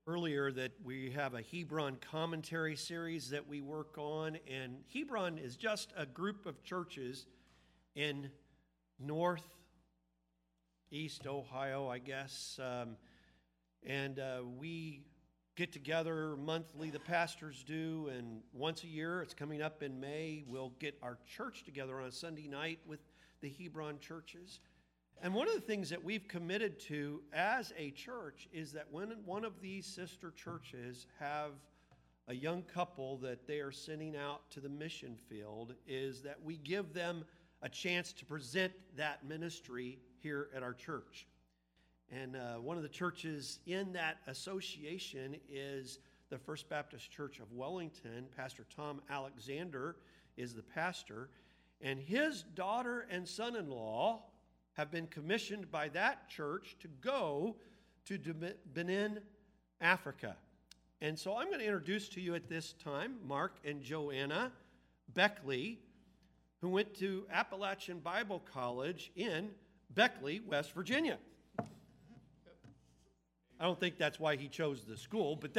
earlier that we have a Hebron commentary series that we work on, and Hebron is just a group of churches in northeast Ohio, I guess, and we get together monthly, the pastors do, and once a year, it's coming up in May, we'll get our church together on a Sunday night with the Hebron churches. And one of the things that we've committed to as a church is that when one of these sister churches have a young couple that they are sending out to the mission field, is that we give them a chance to present that ministry here at our church. And one of the churches in that association is the First Baptist Church of Wellington. Pastor Tom Alexander is the pastor, and his daughter and son-in-law have been commissioned by that church to go to Benin, Africa. And so I'm going to introduce to you at this time Mark and Joanna Beckley, who went to Appalachian Bible College in Beckley, West Virginia. I don't think that's why he chose the school, but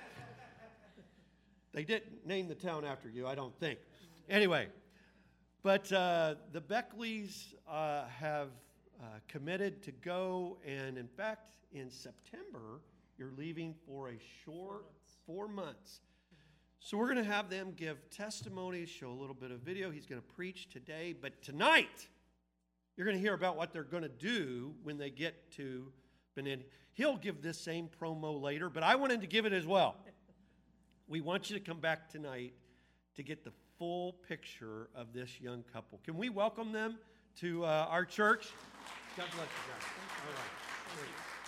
they didn't name the town after you, I don't think. Anyway, but the Beckleys have committed to go, and in fact, in September, you're leaving for a short 4 months. So we're going to have them give testimonies, show a little bit of video. He's going to preach today, but tonight, you're going to hear about what they're going to do when they get to Benin. He'll give this same promo later, but I wanted to give it as well. We want you to come back tonight to get the full picture of this young couple. Can we welcome them to our church? God bless you guys. All right.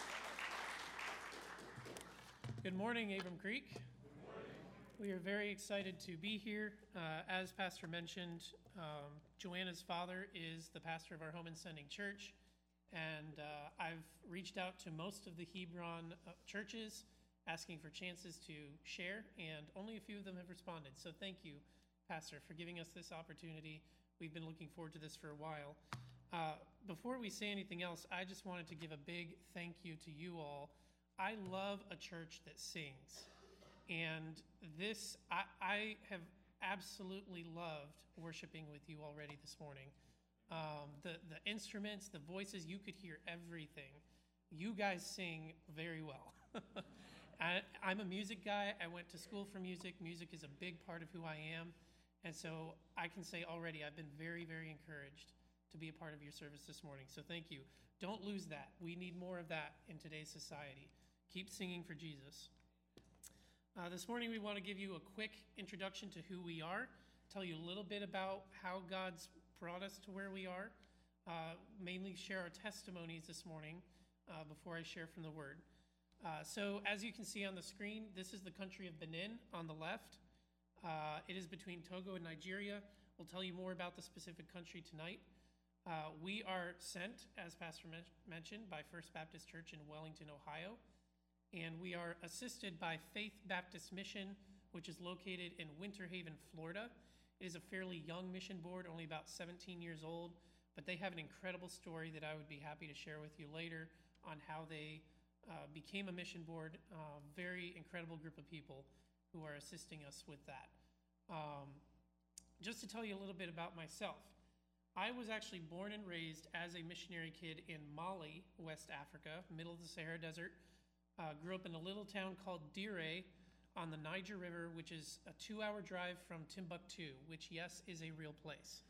Good morning, Abram Creek. Good morning. We are very excited to be here. As Pastor mentioned, Joanna's father is the pastor of our home and sending church, and I've reached out to most of the Hebron churches asking for chances to share, and only a few of them have responded. So thank you, Pastor, for giving us this opportunity. We've been looking forward to this for a while. Before we say anything else, I just wanted to give a big thank you to you all. I love a church that sings. And this, I have absolutely loved worshiping with you already this morning. The instruments, the voices, you could hear everything. You guys sing very well. I'm a music guy. I went to school for music. Music is a big part of who I am. And so I can say already I've been very, very encouraged to be a part of your service this morning. So thank you. Don't lose that. We need more of that in today's society. Keep singing for Jesus. This morning we want to give you a quick introduction to who we are, tell you a little bit about how God's brought us to where we are, mainly share our testimonies this morning before I share from the Word. So as you can see on the screen, this is the country of Benin on the left. It is between Togo and Nigeria. We'll tell you more about the specific country tonight. We are sent, as Pastor mentioned, by First Baptist Church in Wellington, Ohio. And we are assisted by Faith Baptist Mission, which is located in Winter Haven, Florida. It is a fairly young mission board, only about 17 years old, but they have an incredible story that I would be happy to share with you later on how they became a mission board. Very incredible group of people who are assisting us with that. Just to tell you a little bit about myself, I was actually born and raised as a missionary kid in Mali, West Africa, middle of the Sahara Desert. Grew up in a little town called Dire on the Niger River, which is a 2-hour drive from Timbuktu, which, yes, is a real place.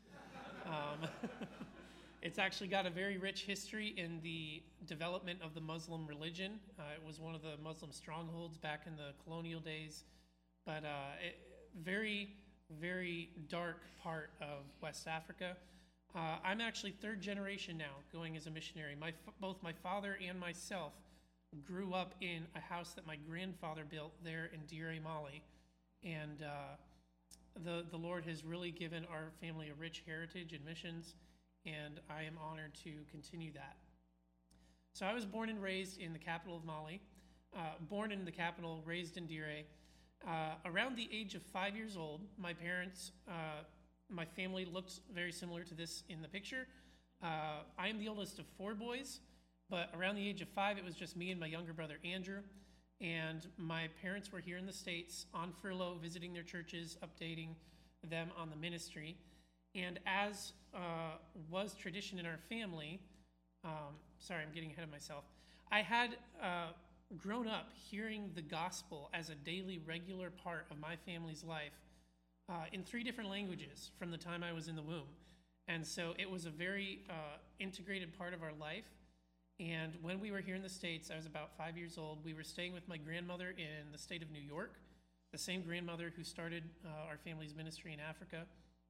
It's actually got a very rich history in the development of the Muslim religion. It was one of the Muslim strongholds back in the colonial days, but very, very dark part of West Africa. I'm actually third generation now going as a missionary. Both my father and myself grew up in a house that my grandfather built there in Dire, Mali. And the Lord has really given our family a rich heritage in missions, and I am honored to continue that. So I was born and raised in the capital of Mali, born in the capital, raised in Dire. Around the age of 5 years old, my parents, my family looked very similar to this in the picture. I am the oldest of 4 boys. But around the age of 5, it was just me and my younger brother, Andrew. And my parents were here in the States on furlough, visiting their churches, updating them on the ministry. And as was tradition in our family, sorry, I'm getting ahead of myself. I had grown up hearing the gospel as a daily, regular part of my family's life in 3 different languages from the time I was in the womb. And so it was a very integrated part of our life. And when we were here in the States, I was about 5 years old. We were staying with my grandmother in the state of New York, the same grandmother who started our family's ministry in Africa.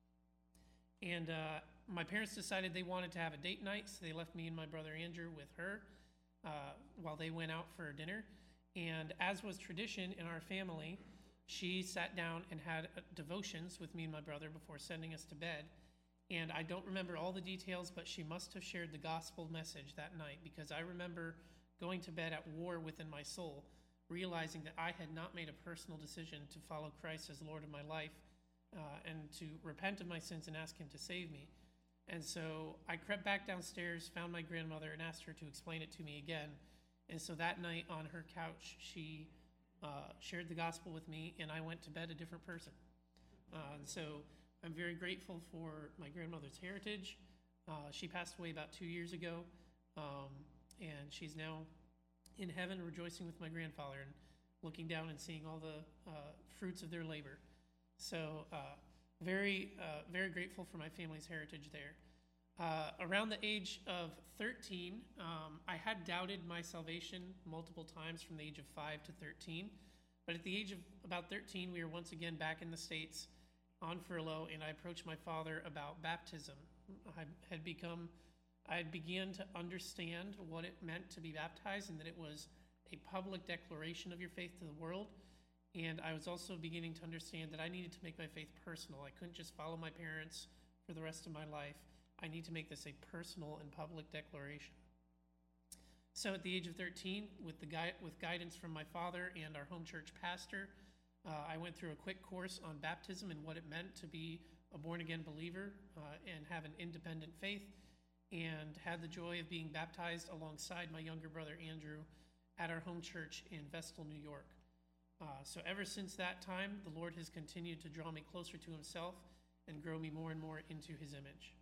And my parents decided they wanted to have a date night, so they left me and my brother Andrew with her while they went out for dinner. And as was tradition in our family, she sat down and had devotions with me and my brother before sending us to bed. And I don't remember all the details, but she must have shared the gospel message that night, because I remember going to bed at war within my soul, realizing that I had not made a personal decision to follow Christ as Lord of my life and to repent of my sins and ask him to save me. And so I crept back downstairs, found my grandmother, and asked her to explain it to me again. And so that night on her couch, she shared the gospel with me, and I went to bed a different person. And so I'm very grateful for my grandmother's heritage. She passed away about 2 years ago, and she's now in heaven rejoicing with my grandfather and looking down and seeing all the fruits of their labor. So very grateful for my family's heritage there. Around the age of 13, I had doubted my salvation multiple times from the age of 5 to 13. But at the age of about 13, we were once again back in the States on furlough, and I approached my father about baptism. I had begun to understand what it meant to be baptized, and that it was a public declaration of your faith to the world. And I was also beginning to understand that I needed to make my faith personal. I couldn't just follow my parents for the rest of my life. I need to make this a personal and public declaration. So at the age of 13, with guidance from my father and our home church pastor, I went through a quick course on baptism and what it meant to be a born-again believer and have an independent faith, and had the joy of being baptized alongside my younger brother Andrew at our home church in Vestal, New York. So ever since that time, the Lord has continued to draw me closer to himself and grow me more and more into his image.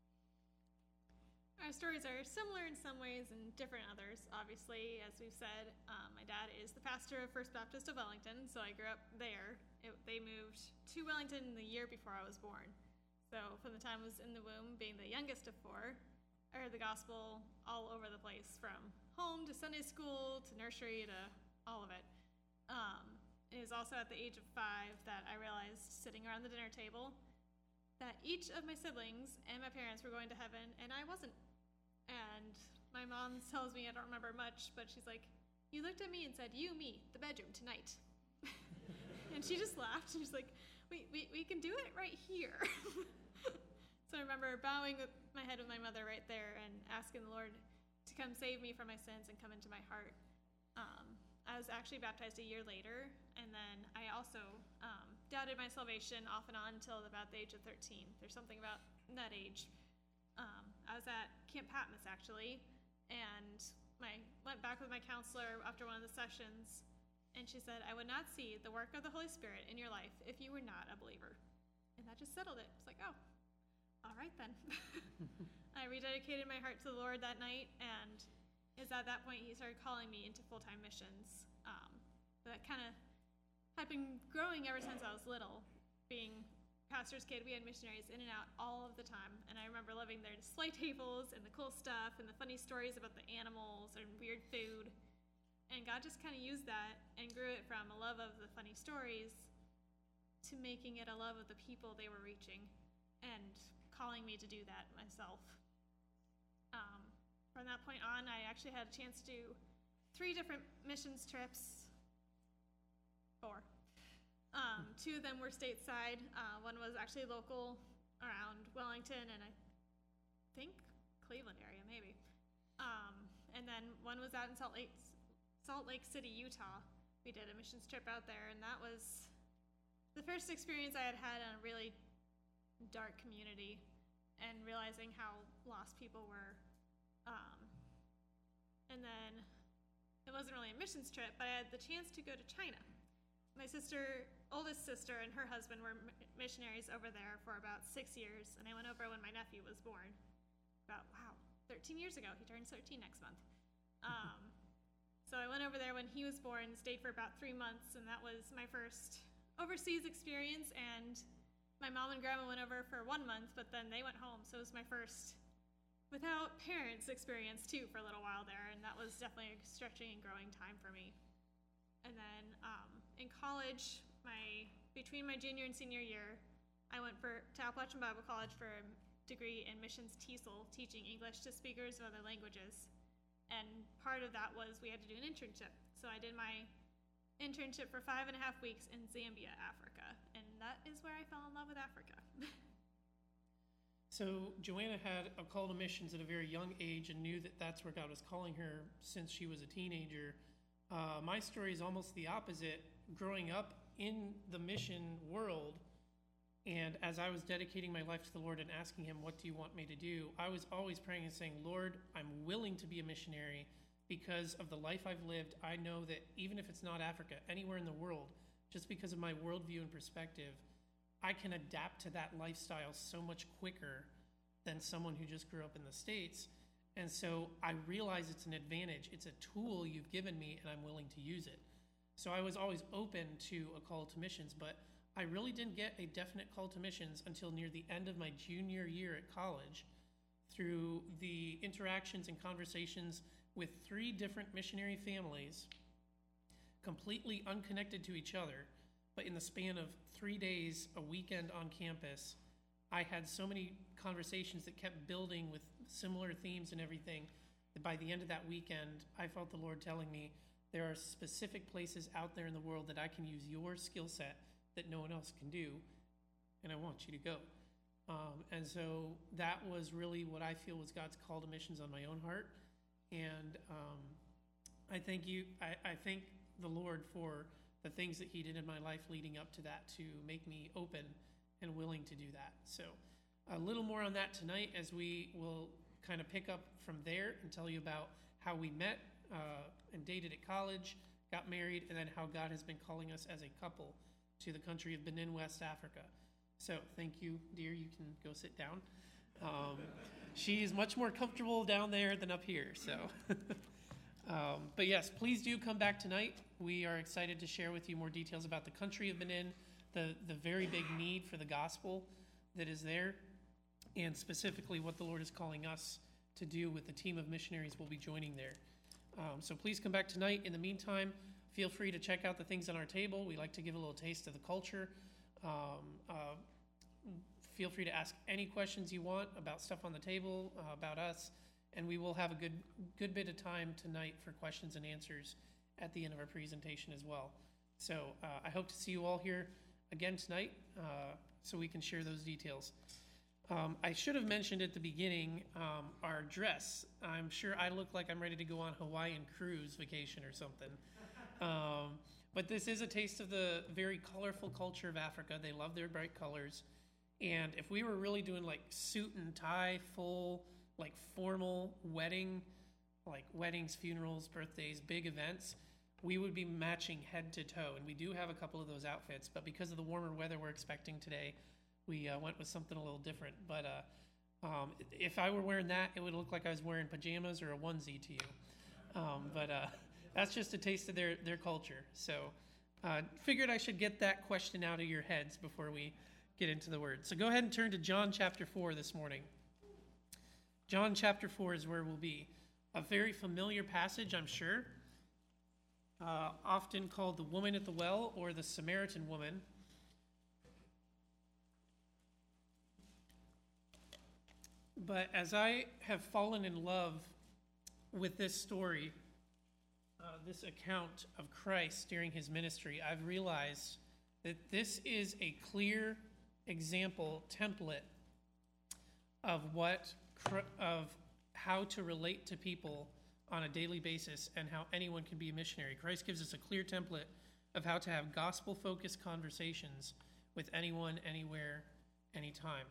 Our stories are similar in some ways and different in others. Obviously, as we've said, my dad is the pastor of First Baptist of Wellington, so I grew up there. They moved to Wellington the year before I was born. So from the time I was in the womb, being the youngest of 4, I heard the gospel all over the place, from home to Sunday school to nursery to all of it. It was also at the age of 5 that I realized, sitting around the dinner table, that each of my siblings and my parents were going to heaven, and I wasn't. And my mom tells me, I don't remember much, but she's like, "You looked at me and said, 'You, me, the bedroom tonight.'" And she just laughed. She's like, we can do it right here. So I remember bowing my head with my mother right there and asking the Lord to come save me from my sins and come into my heart. I was actually baptized a year later, and then I also doubted my salvation off and on until about the age of 13. There's something about that age. I was at Camp Patmos, actually, and went back with my counselor after one of the sessions, and she said, "I would not see the work of the Holy Spirit in your life if you were not a believer." And that just settled it. It's like, oh, all right then. I rededicated my heart to the Lord that night, and it's at that point he started calling me into full-time missions. That kind of had been growing ever since I was little. Being pastor's kid, we had missionaries in and out all of the time, and I remember loving their display tables and the cool stuff and the funny stories about the animals and weird food. And God just kind of used that and grew it from a love of the funny stories to making it a love of the people they were reaching and calling me to do that myself. From that point on, I actually had a chance to do 3 different missions trips. 4. 2 of them were stateside. One was actually local around Wellington and I think Cleveland area, maybe. And then one was out in Salt Lake City, Utah. We did a missions trip out there, and that was the first experience I had had in a really dark community, and realizing how lost people were. And then it wasn't really a missions trip, but I had the chance to go to China. My oldest sister and her husband were missionaries over there for about 6 years, and I went over when my nephew was born. 13 years ago. He turns 13 next month. So I went over there when he was born, stayed for about 3 months, and that was my first overseas experience. And my mom and grandma went over for 1 month, but then they went home, so it was my first without parents experience too for a little while there, and that was definitely a stretching and growing time for me. And then in college, between my junior and senior year, I went to Appalachian Bible College for a degree in missions TESOL, teaching English to speakers of other languages. And part of that was we had to do an internship. So I did my internship for 5.5 weeks in Zambia, Africa. And that is where I fell in love with Africa. So Joanna had a call to missions at a very young age and knew that that's where God was calling her since she was a teenager. My story is almost the opposite. Growing up in the mission world, and as I was dedicating my life to the Lord and asking him, what do you want me to do? I was always praying and saying, Lord, I'm willing to be a missionary because of the life I've lived. I know that even if it's not Africa, anywhere in the world, just because of my worldview and perspective, I can adapt to that lifestyle so much quicker than someone who just grew up in the States. And so I realize it's an advantage. It's a tool you've given me, and I'm willing to use it. So I was always open to a call to missions, but I really didn't get a definite call to missions until near the end of my junior year at college through the interactions and conversations with 3 different missionary families, completely unconnected to each other, but in the span of 3 days, a weekend on campus, I had so many conversations that kept building with similar themes and everything that by the end of that weekend, I felt the Lord telling me, there are specific places out there in the world that I can use your skill set that no one else can do, and I want you to go. And so that was really what I feel was God's call to missions on my own heart. And I thank the Lord for the things that he did in my life leading up to that to make me open and willing to do that. So a little more on that tonight as we will kind of pick up from there and tell you about how we met and dated at college, got married, and then how God has been calling us as a couple to the country of Benin, West Africa. So thank you, dear. You can go sit down. She is much more comfortable down there than up here. So, but yes, please do come back tonight. We are excited to share with you more details about the country of Benin, the very big need for the gospel that is there, and specifically what the Lord is calling us to do with the team of missionaries we'll be joining there. So please come back tonight. In the meantime, feel free to check out the things on our table. We like to give a little taste of the culture. Feel free to ask any questions you want about stuff on the table, about us, and we will have a good bit of time tonight for questions and answers at the end of our presentation as well. So I hope to see you all here again tonight so we can share those details. I should have mentioned at the beginning our dress. I'm sure I look like I'm ready to go on Hawaiian cruise vacation or something. But this is a taste of the very colorful culture of Africa. They love their bright colors. And if we were really doing like suit and tie, full, like formal wedding, like weddings, funerals, birthdays, big events, we would be matching head to toe. And we do have a couple of those outfits, but because of the warmer weather we're expecting today, we went with something a little different. But if I were wearing that, it would look like I was wearing pajamas or a onesie to you. But that's just a taste of their culture. So figured I should get that question out of your heads before we get into the word. So go ahead and turn to John chapter 4 this morning. John chapter 4 is where we'll be. A very familiar passage, I'm sure. Often called the woman at the well or the Samaritan woman. But as I have fallen in love with this story, this account of Christ during his ministry, I've realized that this is a clear example, template of how to relate to people on a daily basis and how anyone can be a missionary. Christ gives us a clear template of how to have gospel-focused conversations with anyone, anywhere, anytime.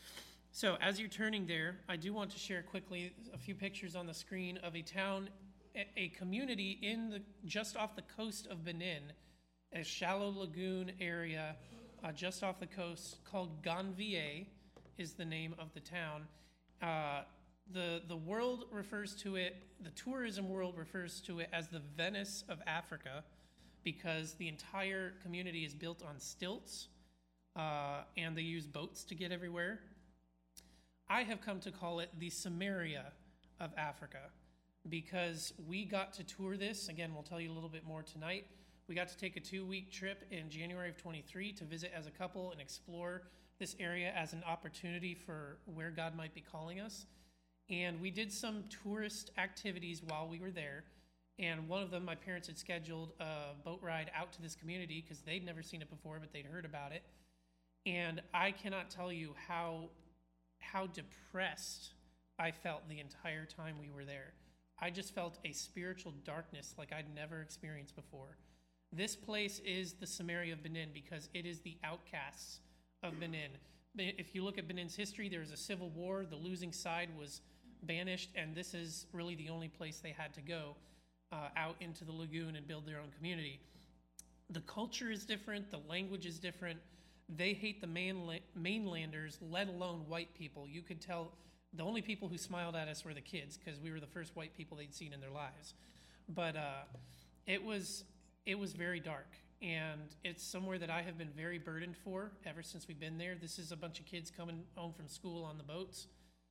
So as you're turning there, I do want to share quickly a few pictures on the screen of a town a community just off the coast of Benin, a shallow lagoon area just off the coast called Ganvier is the name of the town. The world refers to it, the tourism world refers to it as the Venice of Africa, because the entire community is built on stilts, and they use boats to get everywhere. I have come to call it the Samaria of Africa, because we got to tour this. Again, we'll tell you a little bit more tonight. We got to take a 2-week trip in January of 23 to visit as a couple and explore this area as an opportunity for where God might be calling us. And we did some tourist activities while we were there. And one of them, my parents had scheduled a boat ride out to this community because they'd never seen it before, but they'd heard about it. And I cannot tell you how depressed I felt the entire time we were there. I just felt a spiritual darkness like I'd never experienced before. This place is the Samaria of Benin because it is the outcasts of Benin. If you look at Benin's history, there was a civil war. The losing side was banished, and this is really the only place they had to go out into the lagoon and build their own community. The culture is different. The language is different. They hate the mainlanders, let alone white people. You could tell the only people who smiled at us were the kids because we were the first white people they'd seen in their lives. But it was very dark, and it's somewhere that I have been very burdened for ever since we've been there. This is a bunch of kids coming home from school on the boats,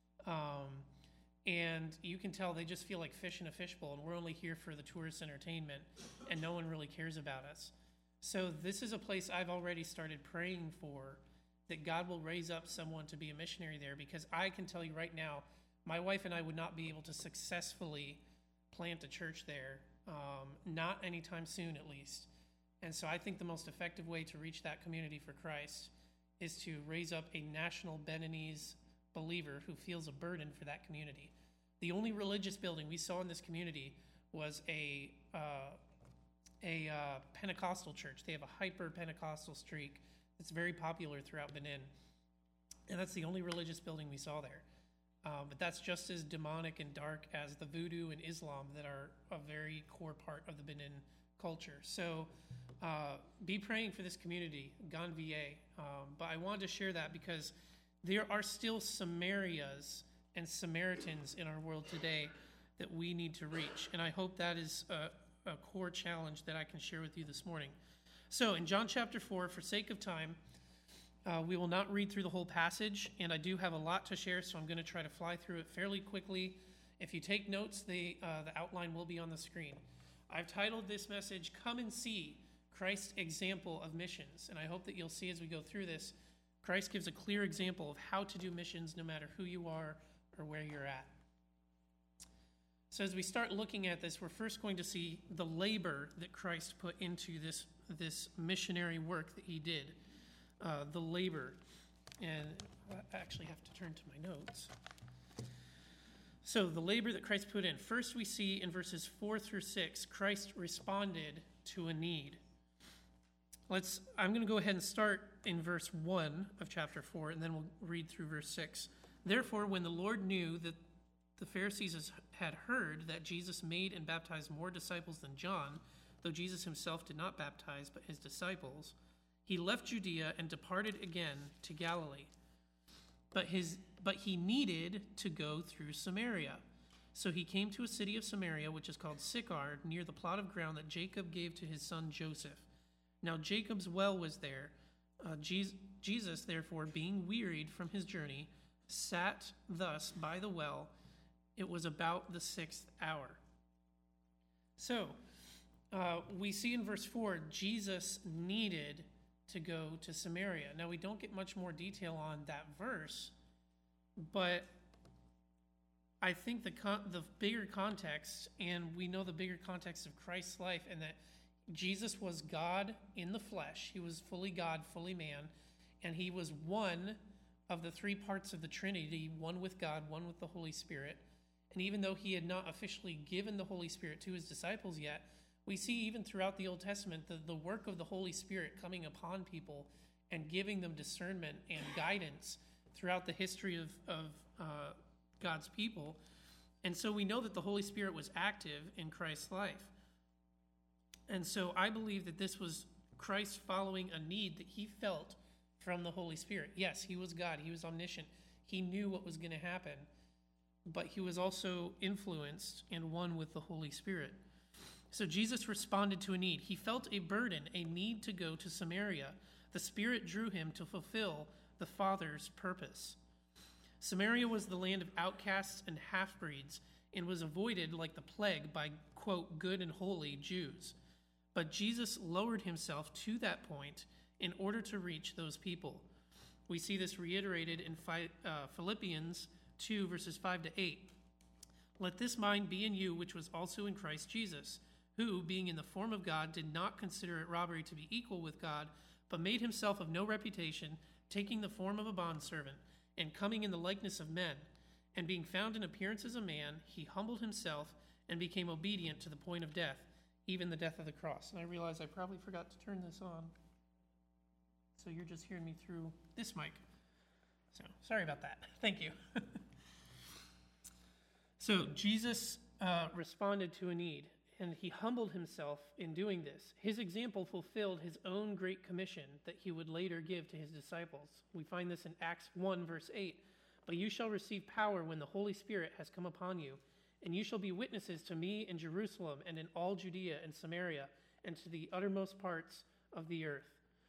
and you can tell they just feel like fish in a fishbowl, and we're only here for the tourist entertainment, and no one really cares about us. So this is a place I've already started praying for, that God will raise up someone to be a missionary there, because I can tell you right now, my wife and I would not be able to successfully plant a church there, not anytime soon at least. And so I think the most effective way to reach that community for Christ is to raise up a national Beninese believer who feels a burden for that community. The only religious building we saw in this community was a Pentecostal church. They have a hyper-Pentecostal streak that's very popular throughout Benin. And that's the only religious building we saw there. But that's just as demonic and dark as the voodoo and Islam that are a very core part of the Benin culture. So be praying for this community, Ganvier. But I wanted to share that because there are still Samarias and Samaritans in our world today that we need to reach. And I hope that is a core challenge that I can share with you this morning. So in John chapter 4, for sake of time, we will not read through the whole passage, and I do have a lot to share, so I'm going to try to fly through it fairly quickly. If you take notes, the outline will be on the screen. I've titled this message, Come and See Christ's Example of Missions, and I hope that you'll see as we go through this, Christ gives a clear example of how to do missions no matter who you are or where you're at. So as we start looking at this, we're first going to see the labor that Christ put into this missionary work that he did. The labor. And I actually have to turn to my notes. So the labor that Christ put in. First we see in verses 4 through 6, Christ responded to a need. I'm going to go ahead and start in verse 1 of chapter 4, and then we'll read through verse 6. Therefore, when the Lord knew that the Pharisees had heard that Jesus made and baptized more disciples than John, though Jesus himself did not baptize but his disciples, he left Judea and departed again to Galilee. But he needed to go through Samaria. So he came to a city of Samaria, which is called Sychar, near the plot of ground that Jacob gave to his son Joseph. Now Jacob's well was there. Jesus, therefore, being wearied from his journey, sat thus by the well. It was about the 6th hour. So we see in verse 4, Jesus needed to go to Samaria. Now, we don't get much more detail on that verse, but I think the bigger context, and we know the bigger context of Christ's life, and that Jesus was God in the flesh. He was fully God, fully man, and he was one of the three parts of the Trinity, one with God, one with the Holy Spirit. And even though he had not officially given the Holy Spirit to his disciples yet, we see even throughout the Old Testament the work of the Holy Spirit coming upon people and giving them discernment and guidance throughout the history of God's people. And so we know that the Holy Spirit was active in Christ's life. And so I believe that this was Christ following a need that he felt from the Holy Spirit. Yes, he was God. He was omniscient. He knew what was going to happen. But he was also influenced and one with the Holy Spirit. So Jesus responded to a need. He felt a burden, a need to go to Samaria. The Spirit drew him to fulfill the Father's purpose. Samaria was the land of outcasts and half-breeds and was avoided like the plague by, quote, good and holy Jews. But Jesus lowered himself to that point in order to reach those people. We see this reiterated in Philippians 2, verses 5 to 8. Let this mind be in you, which was also in Christ Jesus, who, being in the form of God, did not consider it robbery to be equal with God, but made himself of no reputation, taking the form of a bondservant, and coming in the likeness of men. And being found in appearance as a man, he humbled himself and became obedient to the point of death, even the death of the cross. And I realize I probably forgot to turn this on. So you're just hearing me through this mic. So sorry about that. Thank you. So Jesus responded to a need, and he humbled himself in doing this. His example fulfilled his own great commission that he would later give to his disciples. We find this in Acts 1, verse 8. But you shall receive power when the Holy Spirit has come upon you, and you shall be witnesses to me in Jerusalem and in all Judea and Samaria and to the uttermost parts of the earth.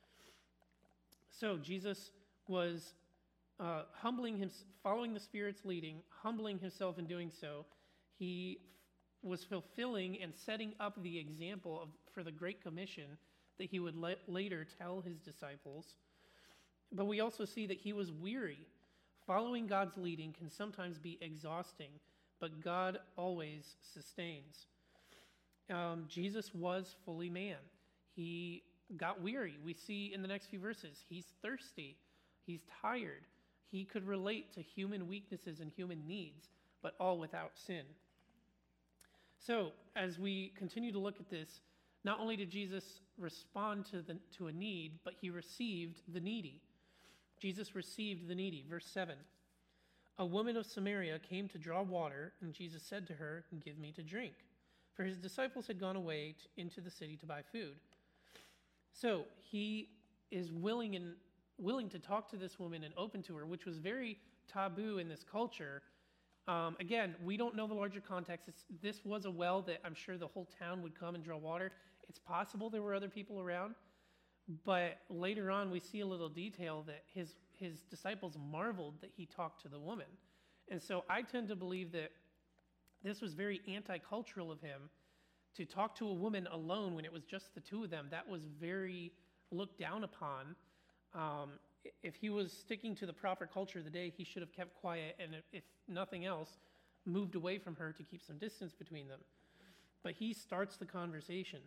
So Jesus was following the Spirit's leading, humbling himself in doing so. He was fulfilling and setting up the example for the Great Commission that he would later tell his disciples. But we also see that he was weary. Following God's leading can sometimes be exhausting, but God always sustains. Jesus was fully man. He got weary. We see in the next few verses, he's thirsty. He's tired. He could relate to human weaknesses and human needs, but all without sin. So, as we continue to look at this, not only did Jesus respond to a need, but he received the needy. Jesus received the needy. Verse 7. A woman of Samaria came to draw water, and Jesus said to her, "Give me to drink." For his disciples had gone away into the city to buy food. So, he is willing to talk to this woman and open to her, which was very taboo in this culture. Again, we don't know the larger context. This was a well that I'm sure the whole town would come and draw water. It's possible there were other people around, but later on we see a little detail that his disciples marveled that he talked to the woman. And so I tend to believe that this was very anti-cultural of him to talk to a woman alone when it was just the two of them. That was very looked down upon. If he was sticking to the proper culture of the day, he should have kept quiet and, if nothing else, moved away from her to keep some distance between them. But he starts the conversation.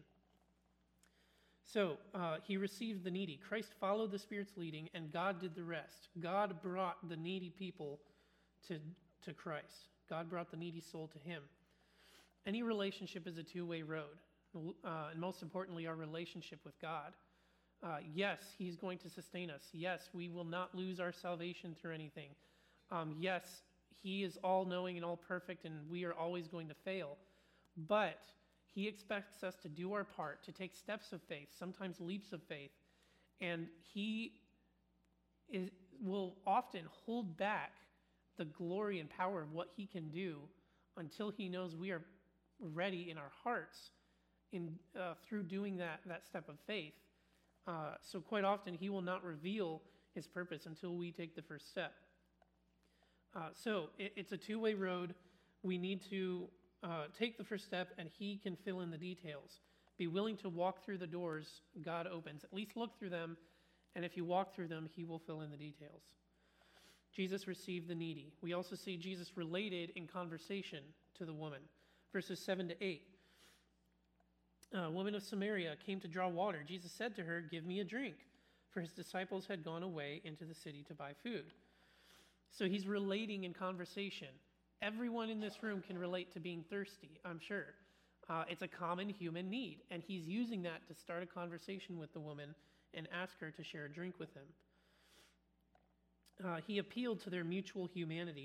So he received the needy. Christ followed the Spirit's leading, and God did the rest. God brought the needy people to Christ. God brought the needy soul to him. Any relationship is a two-way road, and most importantly, our relationship with God. Yes, he's going to sustain us. Yes, we will not lose our salvation through anything. Yes, he is all-knowing and all-perfect, and we are always going to fail. But he expects us to do our part, to take steps of faith, sometimes leaps of faith, and he will often hold back the glory and power of what he can do until he knows we are ready in our hearts through doing that step of faith. So quite often he will not reveal his purpose until we take the first step. So it's a two-way road. We need to take the first step, and he can fill in the details. Be willing to walk through the doors God opens. At least look through them, and if you walk through them, he will fill in the details. Jesus received the needy. We also see Jesus related in conversation to the woman. Verses 7 to 8. A woman of Samaria came to draw water. Jesus said to her, "Give me a drink," for his disciples had gone away into the city to buy food. So he's relating in conversation. Everyone in this room can relate to being thirsty, I'm sure. It's a common human need, and he's using that to start a conversation with the woman and ask her to share a drink with him. He appealed to their mutual humanity.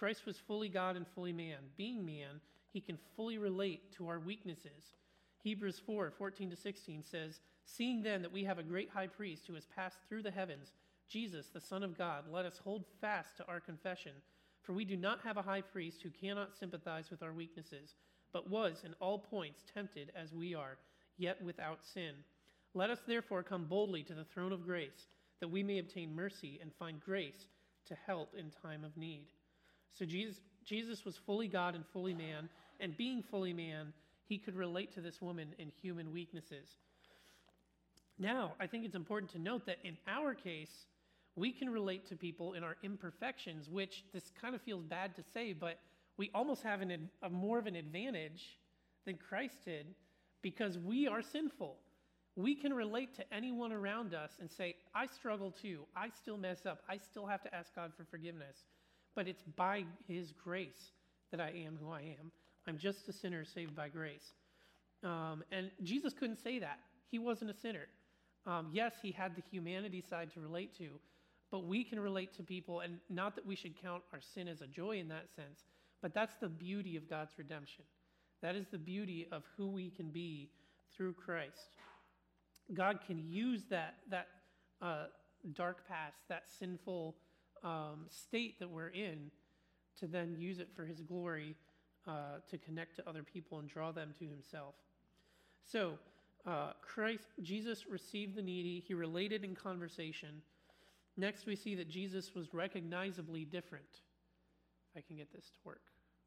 Christ was fully God and fully man. Being man, he can fully relate to our weaknesses. Hebrews 4:14-16 says, "Seeing then that we have a great high priest who has passed through the heavens, Jesus, the Son of God, let us hold fast to our confession. For we do not have a high priest who cannot sympathize with our weaknesses, but was in all points tempted as we are, yet without sin. Let us therefore come boldly to the throne of grace, that we may obtain mercy and find grace to help in time of need." So Jesus was fully God and fully man, and being fully man, he could relate to this woman in human weaknesses. Now, I think it's important to note that in our case, we can relate to people in our imperfections, which this kind of feels bad to say, but we almost have a more of an advantage than Christ did because we are sinful. We can relate to anyone around us and say, I struggle too. I still mess up. I still have to ask God for forgiveness. But it's by his grace that I am who I am. I'm just a sinner saved by grace. And Jesus couldn't say that. He wasn't a sinner. Yes, he had the humanity side to relate to, but we can relate to people, and not that we should count our sin as a joy in that sense, but that's the beauty of God's redemption. That is the beauty of who we can be through Christ. God can use that dark past, that sinful state that we're in, to then use it for his glory, to connect to other people and draw them to himself. So, Jesus received the needy. He related in conversation. Next, we see that Jesus was recognizably different. If I can get this to work.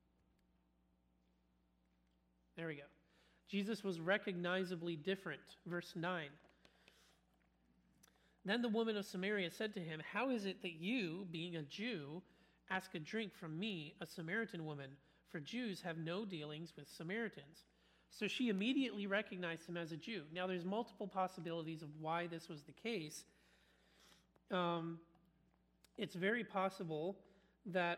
There we go. Jesus was recognizably different. Verse 9. Then the woman of Samaria said to him, "How is it that you, being a Jew, ask a drink from me, a Samaritan woman? For Jews have no dealings with Samaritans." So she immediately recognized him as a Jew. Now, there's multiple possibilities of why this was the case. It's very possible that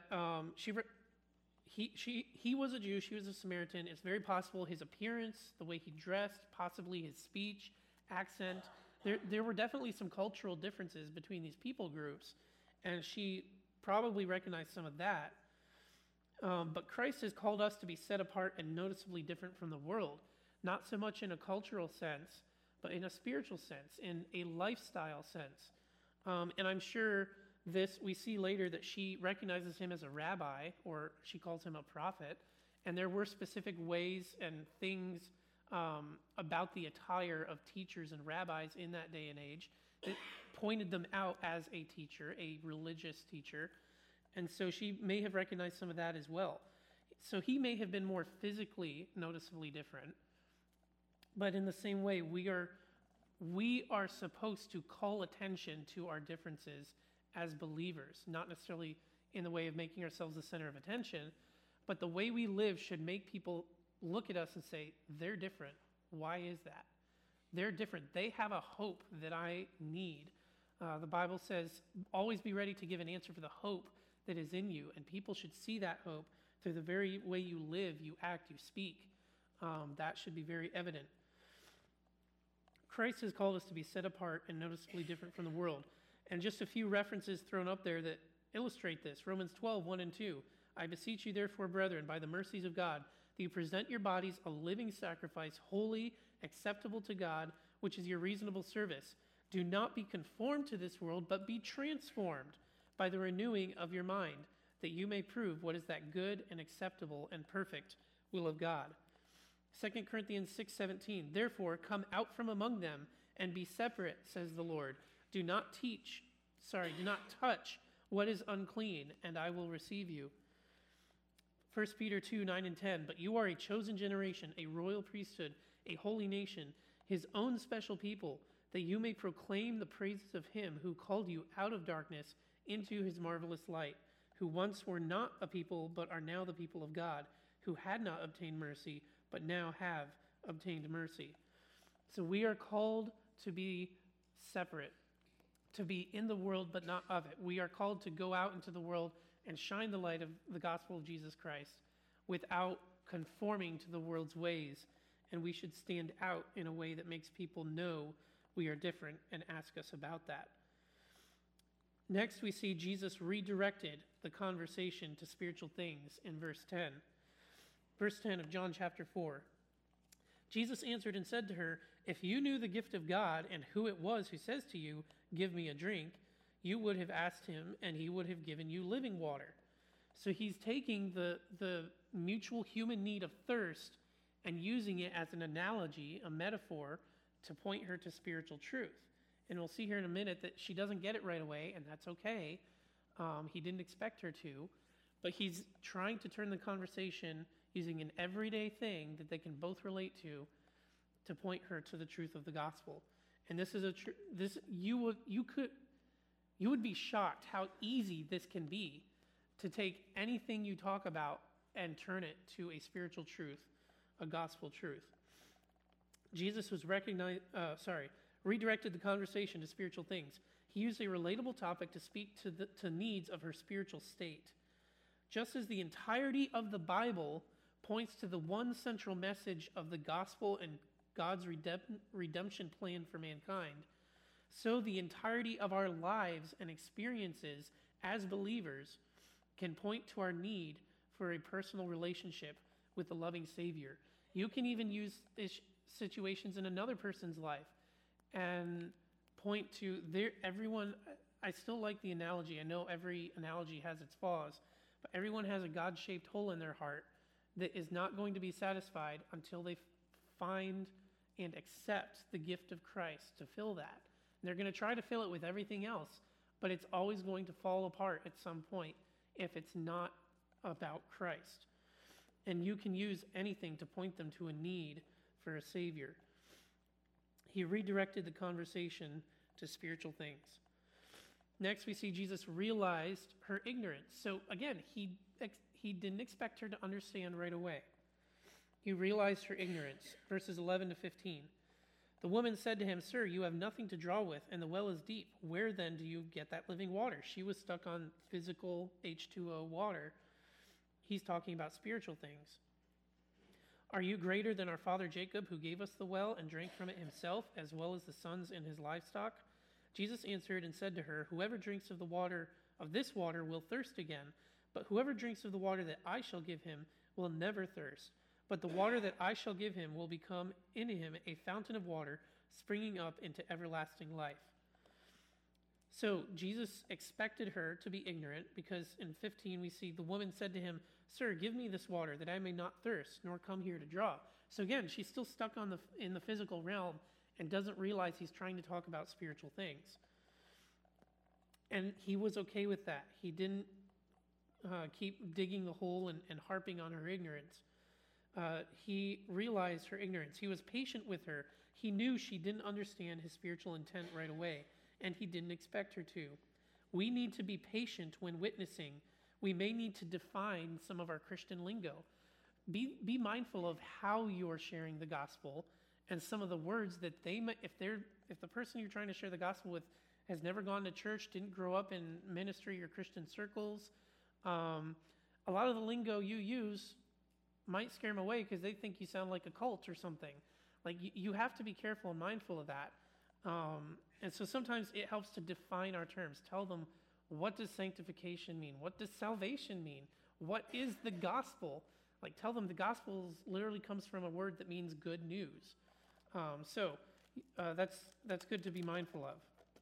he was a Jew, she was a Samaritan. It's very possible his appearance, the way he dressed, possibly his speech, accent. There were definitely some cultural differences between these people groups, and she probably recognized some of that. But Christ has called us to be set apart and noticeably different from the world, not so much in a cultural sense, but in a spiritual sense, in a lifestyle sense. And I'm sure we see later that she recognizes him as a rabbi, or she calls him a prophet, and there were specific ways and things about the attire of teachers and rabbis in that day and age that pointed them out as a teacher, a religious teacher. And so she may have recognized some of that as well. So he may have been more physically noticeably different. But in the same way, we are supposed to call attention to our differences as believers, not necessarily in the way of making ourselves the center of attention, but the way we live should make people look at us and say, they're different. Why is that? They're different. They have a hope that I need. The Bible says, always be ready to give an answer for the hope that is in you, and people should see that hope through the very way you live, you act, you speak. That should be very evident. Christ has called us to be set apart and noticeably different from the world. And just a few references thrown up there that illustrate this. Romans 12:1-2. "I beseech you therefore, brethren, by the mercies of God, that you present your bodies a living sacrifice, holy, acceptable to God, which is your reasonable service. Do not be conformed to this world, but be transformed by the renewing of your mind, that you may prove what is that good and acceptable and perfect will of God." 2 Corinthians 6:17, "Therefore come out from among them and be separate, says the Lord. Do not touch what is unclean, and I will receive you." 1 Peter 2:9-10, "But you are a chosen generation, a royal priesthood, a holy nation, his own special people, that you may proclaim the praises of him who called you out of darkness into his marvelous light, who once were not a people, but are now the people of God, who had not obtained mercy, but now have obtained mercy." So we are called to be separate, to be in the world, but not of it. We are called to go out into the world and shine the light of the gospel of Jesus Christ without conforming to the world's ways. And we should stand out in a way that makes people know we are different and ask us about that. Next, we see Jesus redirected the conversation to spiritual things in verse 10. Verse 10 of John chapter 4. Jesus answered and said to her, "If you knew the gift of God and who it was who says to you, 'Give me a drink,' you would have asked him, and he would have given you living water." So he's taking the mutual human need of thirst and using it as an analogy, a metaphor, to point her to spiritual truth. And we'll see here in a minute that she doesn't get it right away, and that's okay. He didn't expect her to, but he's trying to turn the conversation using an everyday thing that they can both relate to point her to the truth of the gospel. And this is you would be shocked how easy this can be to take anything you talk about and turn it to a spiritual truth, a gospel truth. Jesus was redirected the conversation to spiritual things. He used a relatable topic to speak to needs of her spiritual state. Just as the entirety of the Bible points to the one central message of the gospel and God's redemption plan for mankind, so the entirety of our lives and experiences as believers can point to our need for a personal relationship with the loving Savior. You can even use situations in another person's life and point to everyone. I still like the analogy. I know every analogy has its flaws, but everyone has a God-shaped hole in their heart that is not going to be satisfied until they find and accept the gift of Christ to fill that. And they're going to try to fill it with everything else, but it's always going to fall apart at some point if it's not about Christ. And you can use anything to point them to a need for a Savior. He redirected the conversation to spiritual things. Next, we see Jesus realized her ignorance. So again, he didn't expect her to understand right away. He realized her ignorance. Verses 11 to 15. The woman said to him, "Sir, you have nothing to draw with, and the well is deep. Where then do you get that living water?" She was stuck on physical H2O water. He's talking about spiritual things. "Are you greater than our father Jacob, who gave us the well and drank from it himself, as well as the sons and his livestock?" Jesus answered and said to her, "Whoever drinks of this water will thirst again, but whoever drinks of the water that I shall give him will never thirst. But the water that I shall give him will become in him a fountain of water springing up into everlasting life." So Jesus expected her to be ignorant, because in 15 we see the woman said to him, "Sir, give me this water that I may not thirst, nor come here to draw." So again, she's still stuck in the physical realm and doesn't realize he's trying to talk about spiritual things. And he was okay with that. He didn't keep digging the hole and harping on her ignorance. He realized her ignorance. He was patient with her. He knew she didn't understand his spiritual intent right away, and he didn't expect her to. We need to be patient when witnessing. We may need to define some of our Christian lingo. Be mindful of how you're sharing the gospel and some of the words that they might, if the person you're trying to share the gospel with has never gone to church, didn't grow up in ministry or Christian circles, a lot of the lingo you use might scare them away because they think you sound like a cult or something. Like, you have to be careful and mindful of that. And so sometimes it helps to define our terms. Tell them, what does sanctification mean? What does salvation mean? What is the gospel? Like, tell them the gospel literally comes from a word that means good news. That's good to be mindful of.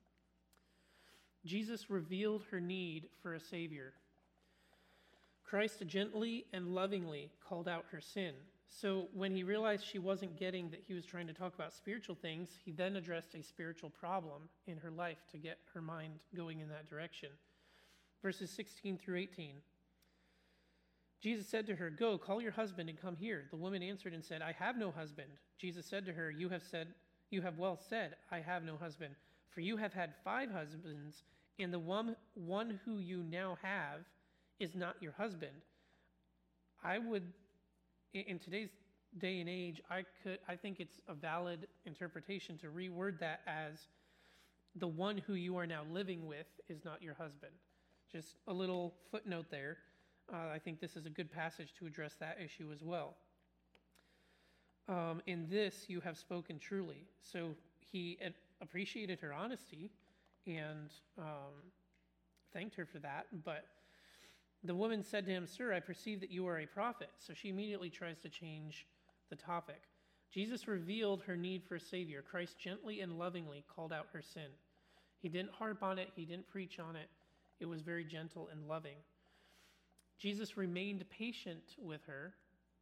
Jesus revealed her need for a Savior. Christ gently and lovingly called out her sin. So when he realized she wasn't getting that he was trying to talk about spiritual things, he then addressed a spiritual problem in her life to get her mind going in that direction. Verses 16 through 18. Jesus said to her, "Go, call your husband and come here." The woman answered and said, "I have no husband." Jesus said to her, "You have well said, I have no husband. For you have had 5 husbands, and the one who you now have is not your husband." I would, in today's day and age, I think it's a valid interpretation to reword that as, "The one who you are now living with is not your husband." Just a little footnote there. I think this is a good passage to address that issue as well. "In this you have spoken truly." So he appreciated her honesty and thanked her for that. But the woman said to him, "Sir, I perceive that you are a prophet." So she immediately tries to change the topic. Jesus revealed her need for a Savior. Christ gently and lovingly called out her sin. He didn't harp on it. He didn't preach on it. It was very gentle and loving. Jesus remained patient with her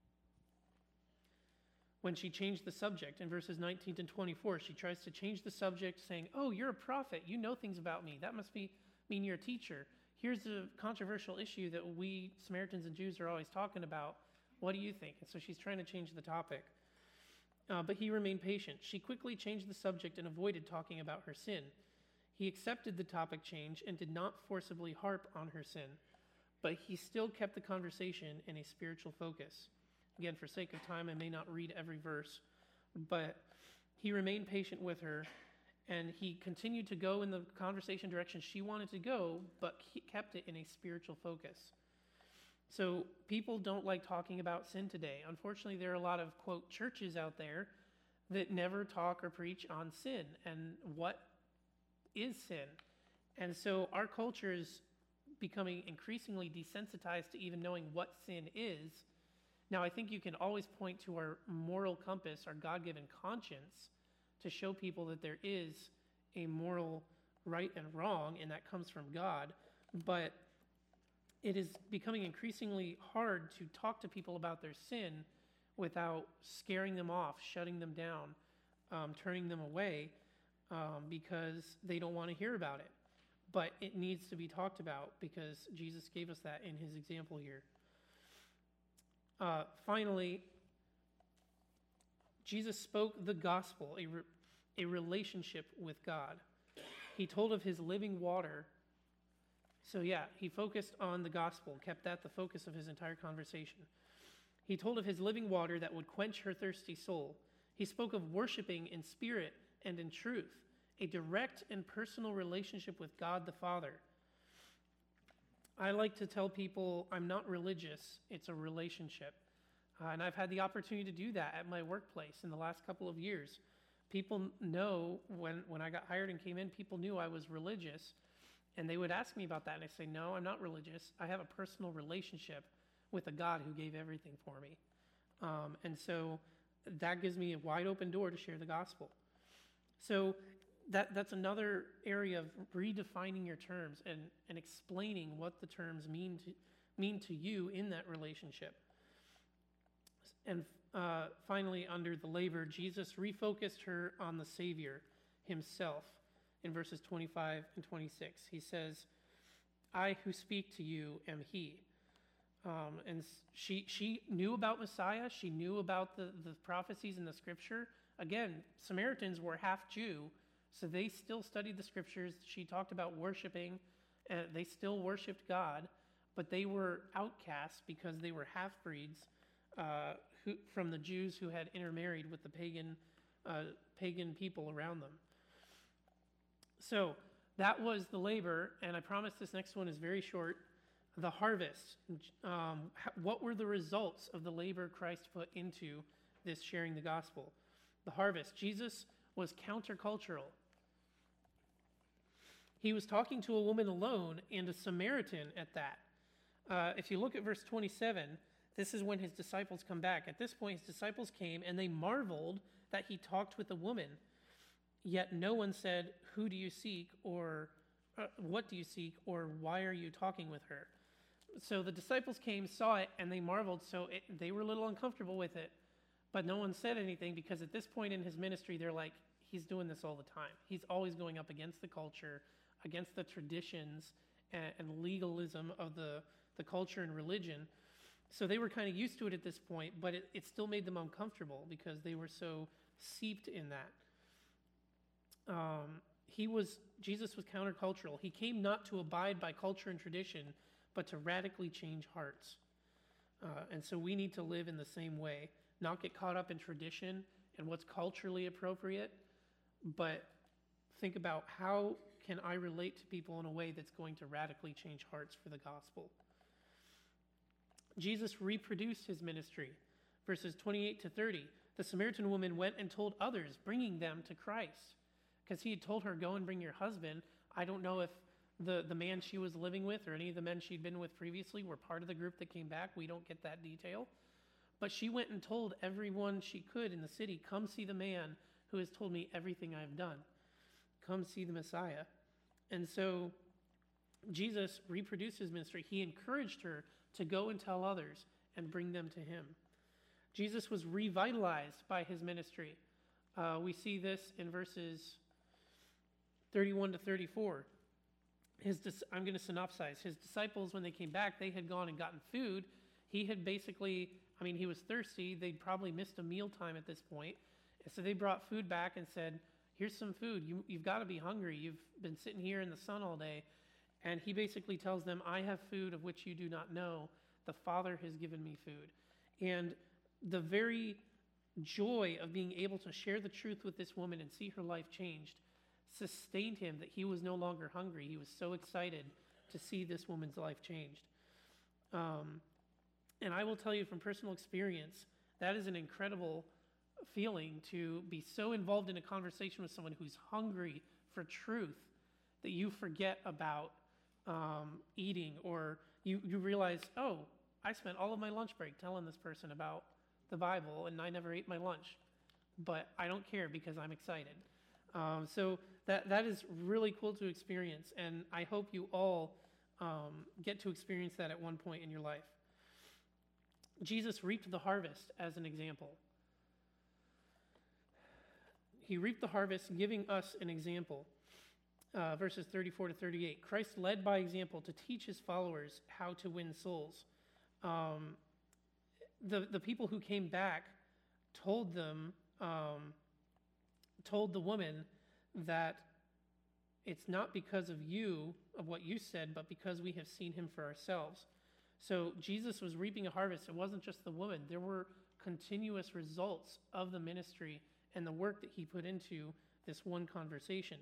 when she changed the subject. In verses 19 to 24, she tries to change the subject, saying, "Oh, you're a prophet. You know things about me. That must mean you're a teacher. Here's a controversial issue that we Samaritans and Jews are always talking about. What do you think?" And so she's trying to change the topic. But he remained patient. She quickly changed the subject and avoided talking about her sin. He accepted the topic change and did not forcibly harp on her sin, but he still kept the conversation in a spiritual focus. Again, for sake of time, I may not read every verse, but he remained patient with her, and he continued to go in the conversation direction she wanted to go, but he kept it in a spiritual focus. So people don't like talking about sin today. Unfortunately, there are a lot of, quote, churches out there that never talk or preach on sin and what is sin. And so our culture is becoming increasingly desensitized to even knowing what sin is. Now, I think you can always point to our moral compass, our God-given conscience, to show people that there is a moral right and wrong, and that comes from God. But it is becoming increasingly hard to talk to people about their sin without scaring them off, shutting them down, turning them away, because they don't want to hear about it. But it needs to be talked about because Jesus gave us that in his example here. Finally, Jesus spoke the gospel, a relationship with God. He told of his living water. So yeah, he focused on the gospel, kept that the focus of his entire conversation. He told of his living water that would quench her thirsty soul. He spoke of worshiping in spirit and in truth, a direct and personal relationship with God the Father. I like to tell people I'm not religious, it's a relationship. And I've had the opportunity to do that at my workplace in the last couple of years. People know when I got hired and came in, people knew I was religious. And they would ask me about that, and I say, no, I'm not religious. I have a personal relationship with a God who gave everything for me. And so that gives me a wide open door to share the gospel. So that's another area of redefining your terms and explaining what the terms mean to you in that relationship. And finally, under the laver, Jesus refocused her on the Savior himself. In verses 25 and 26, he says, "I who speak to you am he." And she knew about Messiah. She knew about the prophecies in the scripture. Again, Samaritans were half Jew, so they still studied the scriptures. She talked about worshiping, and they still worshiped God, but they were outcasts because they were half-breeds from the Jews who had intermarried with the pagan people around them. So that was the labor, and I promise this next one is very short. The harvest. What were the results of the labor Christ put into this sharing the gospel? The harvest. Jesus was countercultural. He was talking to a woman alone and a Samaritan at that. If you look at verse 27, this is when his disciples come back. At this point, his disciples came, and they marveled that he talked with a woman. Yet no one said, "Who do you seek?" or "What do you seek?" or "Why are you talking with her?" So the disciples came, saw it, and they marveled. So they were a little uncomfortable with it. But no one said anything because at this point in his ministry, they're like, he's doing this all the time. He's always going up against the culture, against the traditions and legalism of the culture and religion. So they were kind of used to it at this point, but it still made them uncomfortable because they were so seeped in that. Jesus was countercultural. He came not to abide by culture and tradition, but to radically change hearts. And so we need to live in the same way, not get caught up in tradition and what's culturally appropriate, but think about how can I relate to people in a way that's going to radically change hearts for the gospel. Jesus reproduced his ministry. Verses 28 to 30, the Samaritan woman went and told others, bringing them to Christ. Because he had told her, "Go and bring your husband." I don't know if the man she was living with or any of the men she'd been with previously were part of the group that came back. We don't get that detail. But she went and told everyone she could in the city, come see the man who has told me everything I've done. Come see the Messiah. And so Jesus reproduced his ministry. He encouraged her to go and tell others and bring them to him. Jesus was revitalized by his ministry. We see this in verses 31 to 34. I'm going to synopsize. His disciples, when they came back, they had gone and gotten food. He had basically, he was thirsty. They'd probably missed a mealtime at this point. And so they brought food back and said, here's some food. You've got to be hungry. You've been sitting here in the sun all day. And he basically tells them, I have food of which you do not know. The Father has given me food. And the very joy of being able to share the truth with this woman and see her life changed sustained him, that he was no longer hungry. He was so excited to see this woman's life changed. And I will tell you from personal experience, that is an incredible feeling to be so involved in a conversation with someone who's hungry for truth that you forget about eating, or you realize, oh, I spent all of my lunch break telling this person about the Bible and I never ate my lunch, but I don't care because I'm excited. So that is really cool to experience, and I hope you all get to experience that at one point in your life. Jesus reaped the harvest as an example. He reaped the harvest, giving us an example. Verses 34 to 38. Christ led by example to teach his followers how to win souls. The people who came back told the woman that it's not because of what you said, but because we have seen him for ourselves. So Jesus was reaping a harvest. It wasn't just the woman. There were continuous results of the ministry and the work that he put into this one conversation.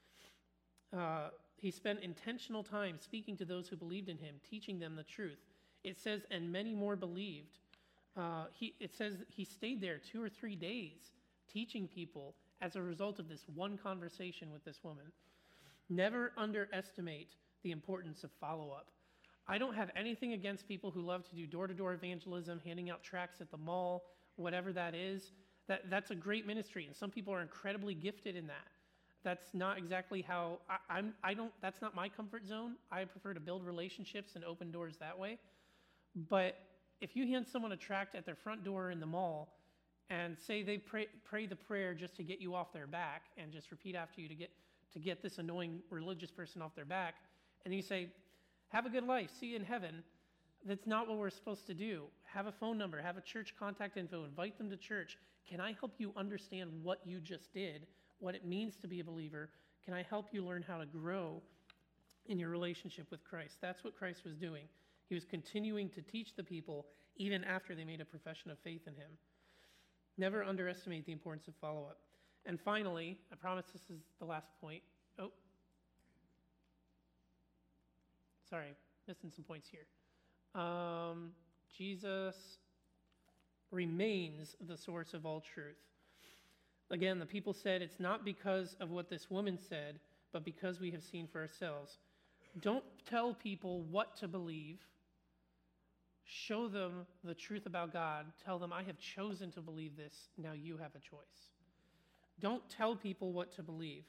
He spent intentional time speaking to those who believed in him, teaching them the truth. It says, and many more believed. It says he stayed there 2 or 3 days teaching people as a result of this one conversation with this woman. Never underestimate the importance of follow-up. I don't have anything against people who love to do door-to-door evangelism, handing out tracts at the mall, whatever that is. That's a great ministry, and some people are incredibly gifted in that. That's not exactly how that's not my comfort zone. I prefer to build relationships and open doors that way. But if you hand someone a tract at their front door in the mall and say they pray the prayer just to get you off their back and just repeat after you to get this annoying religious person off their back, and you say, have a good life, see you in heaven, that's not what we're supposed to do. Have a phone number, have a church contact info, invite them to church. Can I help you understand what you just did, what it means to be a believer? Can I help you learn how to grow in your relationship with Christ? That's what Christ was doing. He was continuing to teach the people even after they made a profession of faith in him. Never underestimate the importance of follow-up. And finally, I promise this is the last point. Oh, sorry, missing some points here. Jesus remains the source of all truth. Again, the people said, it's not because of what this woman said, but because we have seen for ourselves. Don't tell people what to believe. Show them the truth about God. Tell them, I have chosen to believe this. Now you have a choice. Don't tell people what to believe.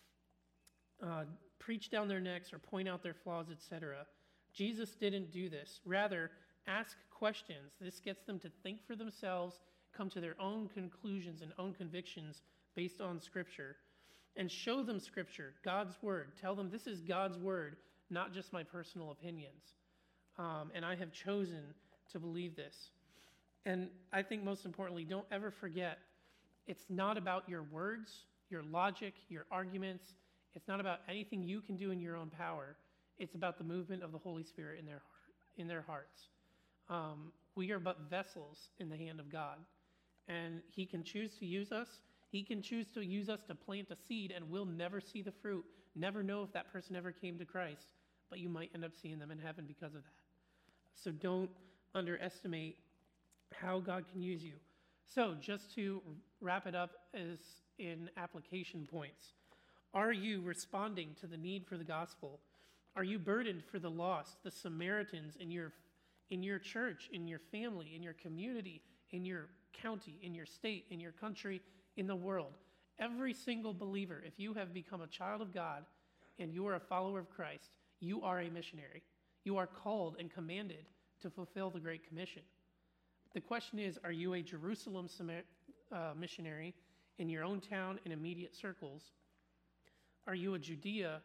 Preach down their necks or point out their flaws, etc. Jesus didn't do this. Rather, ask questions. This gets them to think for themselves, come to their own conclusions and own convictions based on Scripture. And show them Scripture, God's Word. Tell them this is God's Word, not just my personal opinions. And I have chosen to believe this. And I think most importantly, don't ever forget, it's not about your words, your logic, your arguments. It's not about anything you can do in your own power. It's about the movement of the Holy Spirit in their hearts. We are but vessels in the hand of God. And he can choose to use us. He can choose to use us to plant a seed, and we'll never see the fruit, never know if that person ever came to Christ, but you might end up seeing them in heaven because of that. So don't underestimate how God can use you. So just to wrap it up as in application points, are you responding to the need for the gospel? Are you burdened for the lost, the Samaritans in your church, in your family, in your community, in your county, in your state, in your country, in the world? Every single believer, if you have become a child of God and you are a follower of Christ, you are a missionary. You are called and commanded to fulfill the Great Commission. The question is, are you a Jerusalem missionary in your own town and immediate circles? Are you a Judea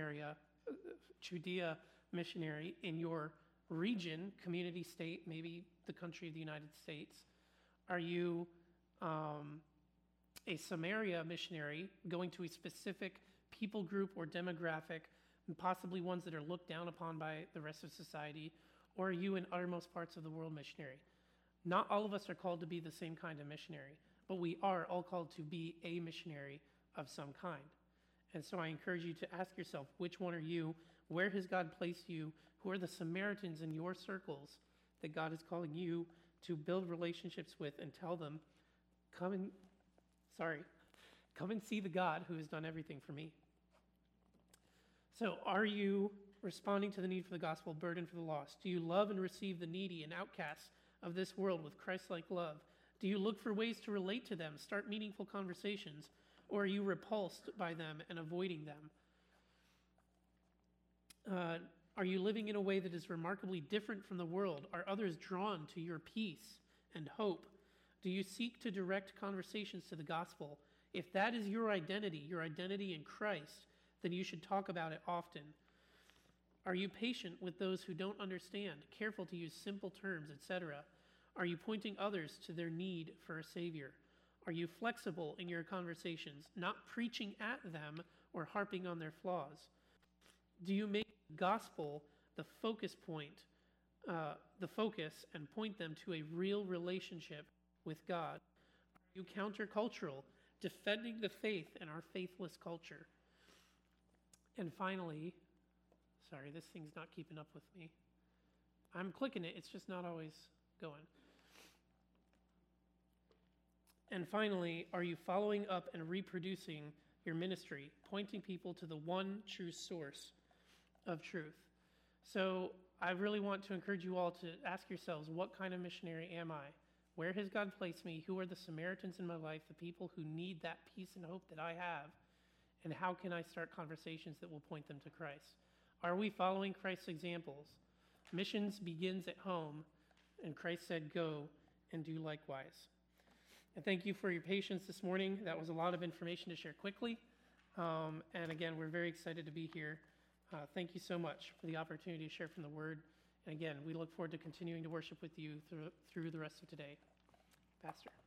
missionary in your region, community, state, maybe the country of the United States? Are you a Samaria missionary going to a specific people group or demographic, and possibly ones that are looked down upon by the rest of society? Or are you in uttermost parts of the world missionary? Not all of us are called to be the same kind of missionary, but we are all called to be a missionary of some kind. And so I encourage you to ask yourself, which one are you? Where has God placed you? Who are the Samaritans in your circles that God is calling you to build relationships with and tell them, come and see the God who has done everything for me? So are you responding to the need for the gospel, burden for the lost? Do you love and receive the needy and outcasts of this world with Christ-like love? Do you look for ways to relate to them, start meaningful conversations, or are you repulsed by them and avoiding them? Are you living in a way that is remarkably different from the world? Are others drawn to your peace and hope? Do you seek to direct conversations to the gospel? If that is your identity in Christ, then you should talk about it often. Are you patient with those who don't understand, careful to use simple terms, etc.? Are you pointing others to their need for a Savior? Are you flexible in your conversations, not preaching at them or harping on their flaws? Do you make the gospel the focus point, and point them to a real relationship with God? Are you countercultural, defending the faith in our faithless culture? And finally, sorry, this thing's not keeping up with me. I'm clicking it, it's just not always going. And finally, are you following up and reproducing your ministry, pointing people to the one true source of truth? So I really want to encourage you all to ask yourselves, what kind of missionary am I? Where has God placed me? Who are the Samaritans in my life, the people who need that peace and hope that I have? And how can I start conversations that will point them to Christ? Are we following Christ's examples? Missions begins at home, and Christ said, go and do likewise. And thank you for your patience this morning. That was a lot of information to share quickly. And again, we're very excited to be here. Thank you so much for the opportunity to share from the Word. And again, we look forward to continuing to worship with you through the rest of today. Pastor.